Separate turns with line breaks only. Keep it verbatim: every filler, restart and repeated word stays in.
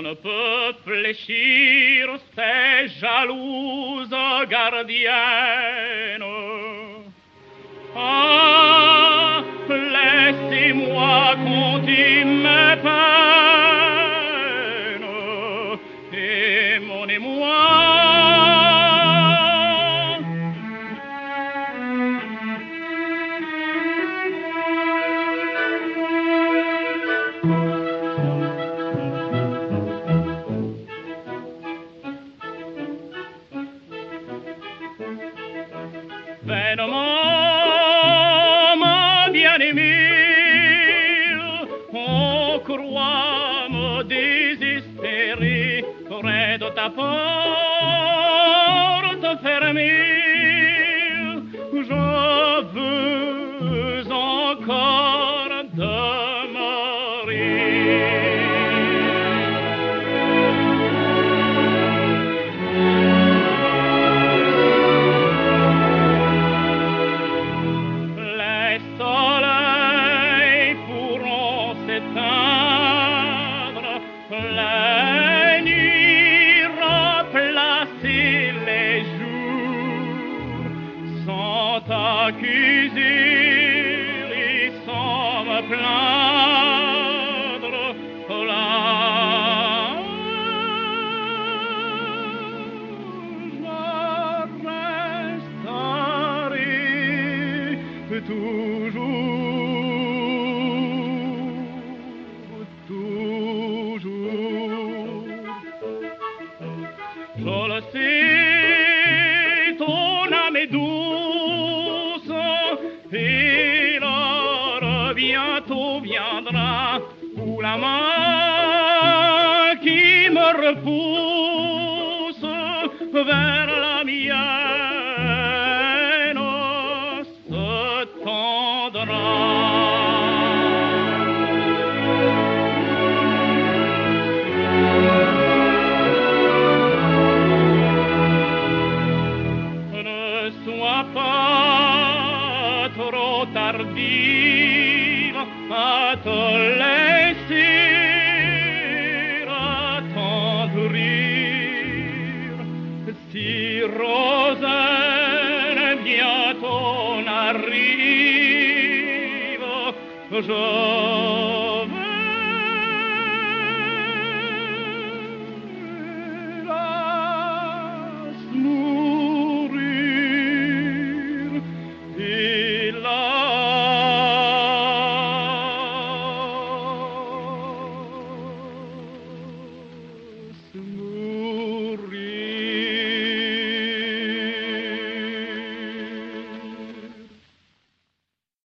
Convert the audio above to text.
ne peut fléchir ces jalouses gardiennes. Ah, laissez-moi compter mes peines et mon émoi. Vainement, ma bien-aimée, on croit me désespérer près de ta porte fermée. Je veux encore demeurer. La nuit remplacer les jours sans t'accuser et sans me plaindre. Là, je resterai toujours, toujours. Je le sais, ton âme est douce, et l'heure bientôt viendra où la main qui me repousse vers la mienne se tendra. Sois pas trop tardive à te laisser attendrir. Si Rosaine bientôt n'arrive, je